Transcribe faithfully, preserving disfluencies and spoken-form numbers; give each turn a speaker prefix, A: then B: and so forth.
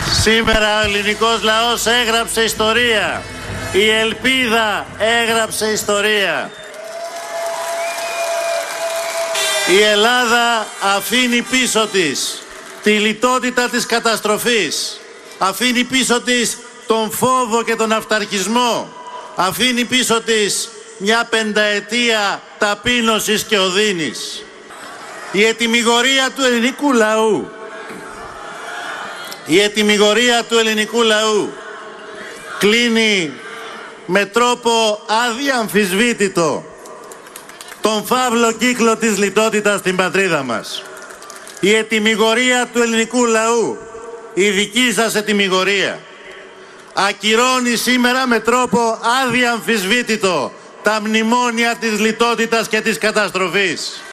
A: Σήμερα ο ελληνικός λαός έγραψε ιστορία. Η ελπίδα έγραψε ιστορία. Η Ελλάδα αφήνει πίσω της τη λιτότητα της καταστροφής. Αφήνει πίσω της τον φόβο και τον αυταρχισμό. Αφήνει πίσω της μια πενταετία ταπείνωσης και οδύνης. Η ετυμηγορία του ελληνικού λαού Η ετυμηγορία του ελληνικού λαού κλείνει με τρόπο αδιαμφισβήτητο τον φαύλο κύκλο της λιτότητας στην πατρίδα μας. Η ετυμηγορία του ελληνικού λαού, η δική σας ετυμηγορία, ακυρώνει σήμερα με τρόπο αδιαμφισβήτητο τα μνημόνια της λιτότητας και της καταστροφής.